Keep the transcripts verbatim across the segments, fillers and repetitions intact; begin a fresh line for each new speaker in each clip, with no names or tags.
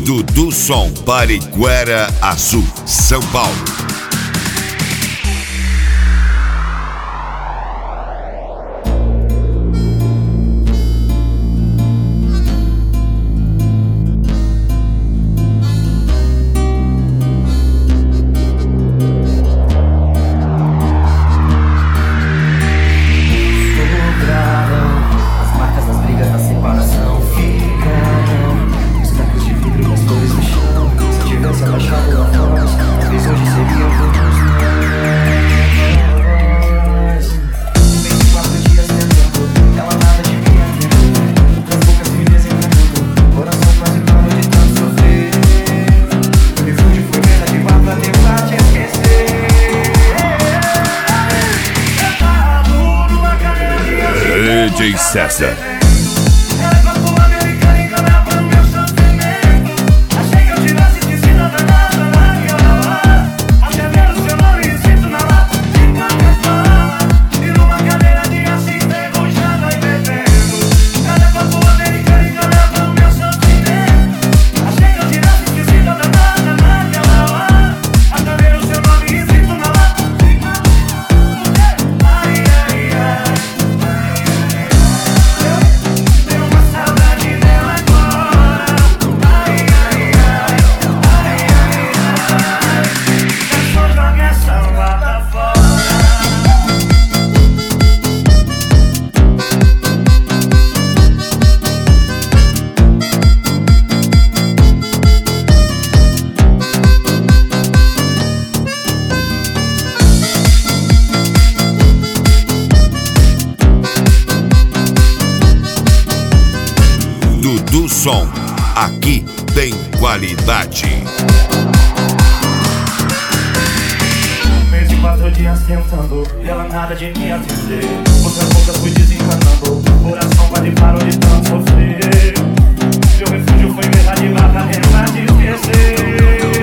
Dudu Som, Pariquera Azul, São Paulo.
D J César.
Dudu Som, aqui tem qualidade.
Um mês e quatro dias tentando, e ela nada de me atender. Poucas poucas fui desencanando, o coração quase parou de tanto sofrer. Meu refúgio foi me radivar pra tentar te esquecer.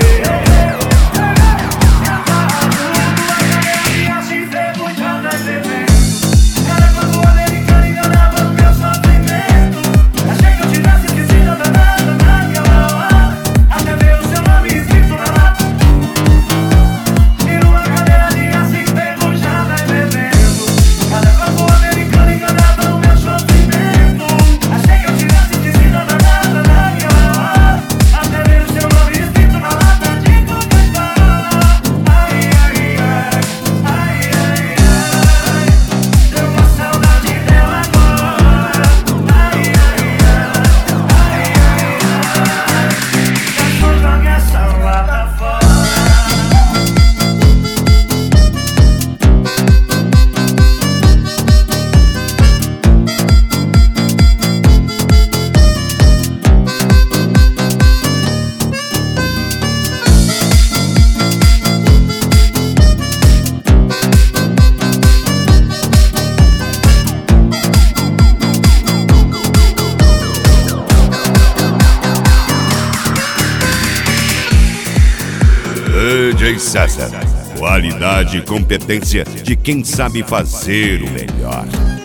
D J César, qualidade e competência de quem sabe fazer o melhor.